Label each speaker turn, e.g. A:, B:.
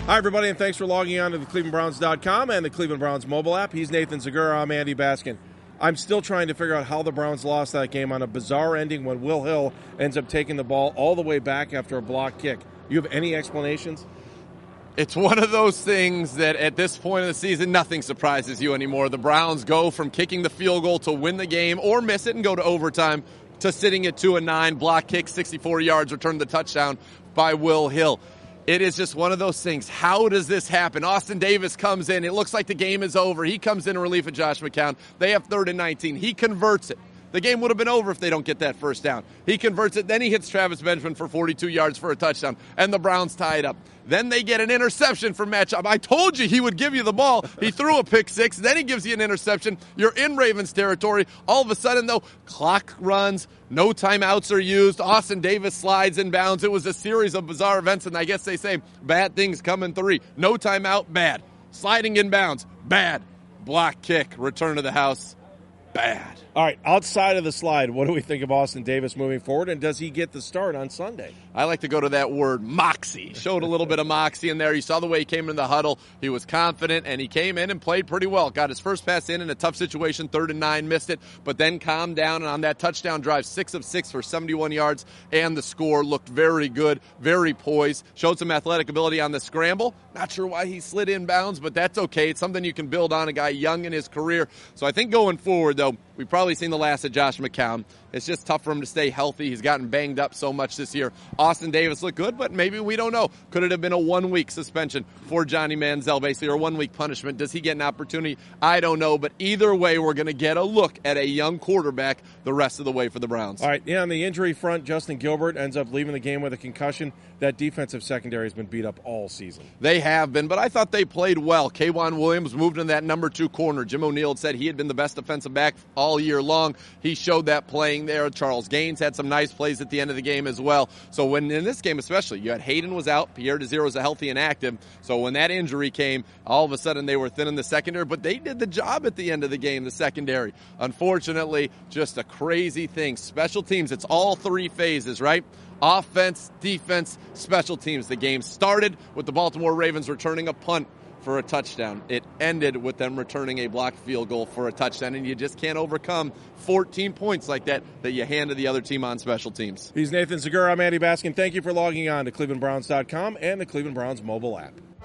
A: Hi, everybody, and thanks for logging on to the ClevelandBrowns.com and the Cleveland Browns mobile app. He's Nathan Zegura. I'm Andy Baskin. I'm still trying to figure out how the Browns lost that game on a bizarre ending when Will Hill ends up taking the ball all the way back after a block kick. You have any explanations?
B: It's one of those things that at this point of the season, nothing surprises you anymore. The Browns go from kicking the field goal to win the game or miss it and go to overtime to sitting at 2-9, block kick, 64 yards, return the touchdown by Will Hill. It is just one of those things. How does this happen? Austin Davis comes in. It looks like the game is over. He comes in relief of Josh McCown. They have 3rd and 19. He converts it. The game would have been over if they don't get that first down. He converts it. Then he hits Travis Benjamin for 42 yards for a touchdown, and the Browns tie it up. Then they get an interception from Matt Schaub. I told you he would give you the ball. He threw a pick six. Then he gives you an interception. You're in Ravens territory. All of a sudden, though, clock runs. No timeouts are used. Austin Davis slides in bounds. It was a series of bizarre events, and I guess they say bad things come in 3. No timeout, bad. Sliding in bounds, bad. Block kick, return to the house, bad.
A: All right, outside of the slide, what do we think of Austin Davis moving forward, and does he get the start on Sunday?
B: I like to go to that word, moxie. Showed a little bit of moxie in there. You saw the way he came in the huddle. He was confident, and he came in and played pretty well. Got his first pass in a tough situation, 3rd and 9, missed it, but then calmed down, and on that touchdown drive, 6 of 6 for 71 yards, and the score looked very good, very poised. Showed some athletic ability on the scramble. Not sure why he slid in bounds, but that's okay. It's something you can build on, a guy young in his career. So I think going forward, though, we've probably seen the last of Josh McCown. It's just tough for him to stay healthy. He's gotten banged up so much this year. Austin Davis looked good, but maybe we don't know. Could it have been a 1-week suspension for Johnny Manziel, basically, or a 1-week punishment? Does he get an opportunity? I don't know, but either way, we're going to get a look at a young quarterback the rest of the way for the Browns.
A: All right, yeah, on the injury front, Justin Gilbert ends up leaving the game with a concussion. That defensive secondary has been beat up all season.
B: They have been, but I thought they played well. K'Wan Williams moved in that number 2 corner. Jim O'Neill had said he had been the best defensive back all year long. He showed that playing there. Charles Gaines had some nice plays at the end of the game as well. So when in this game especially, you had Hayden was out, Pierre Desir was healthy and active. So when that injury came, all of a sudden they were thin in the secondary, but they did the job at the end of the game, the secondary. Unfortunately, just a crazy thing. Special teams, it's all 3 phases, right? Offense, defense, special teams. The game started with the Baltimore Ravens returning a punt for a touchdown. It ended with them returning a blocked field goal for a touchdown, and you just can't overcome 14 points like that you hand to the other team on special teams.
A: He's Nathan Zegura. I'm Andy Baskin. Thank you for logging on to ClevelandBrowns.com and the Cleveland Browns mobile app.